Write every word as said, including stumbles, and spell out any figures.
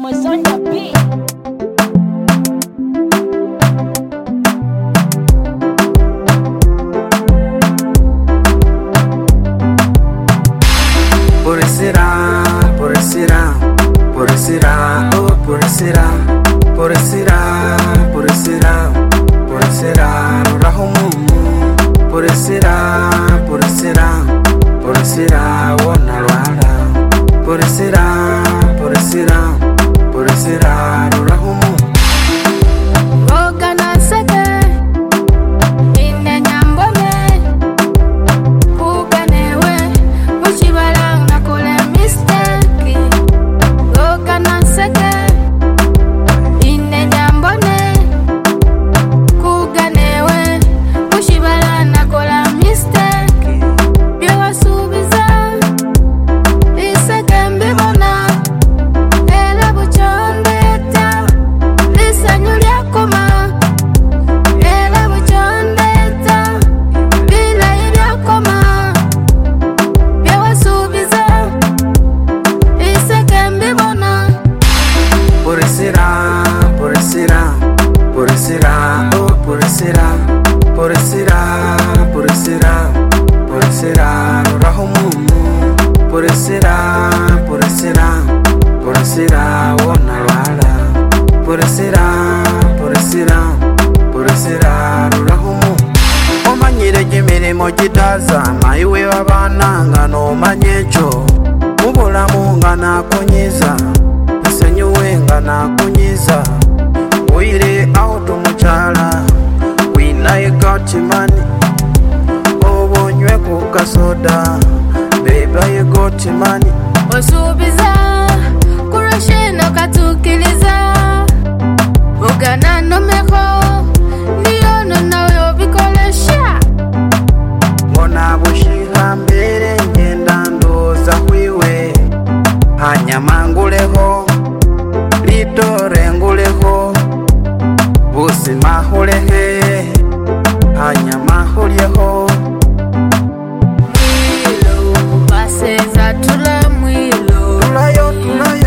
Cosmos on the beat. Por será, por será, por será, oh por será, por será, por será, por será, rahumu, por será, por será, por será, wana wala, por será, por será, por será, rahumu. Por será, oh por será, por será, por será, por será, rahumu, por será, por será, por será, wana wala, por será, por será, por será, rahumu. Omanyire jimirimo jitaza, maiwe wabana ngano manyecho, mubulamu ngana kunyiza, isenyuwe ngana kunyiza. Uire auto muchala, wina you got your money. Oh, nywe kuka soda, baby you got your money. Osubiza, kurosheno katukiliza, ugana no meko, niyo no nawe obikolesha. Ngona bushiha mbere ngenda ndoza hwiwe, hanyama nguleho, litore nguleho. Busi mahulehe, hanyama hulyeho. Mwilo, baseza tula mwilo. Tulayo, tulayo.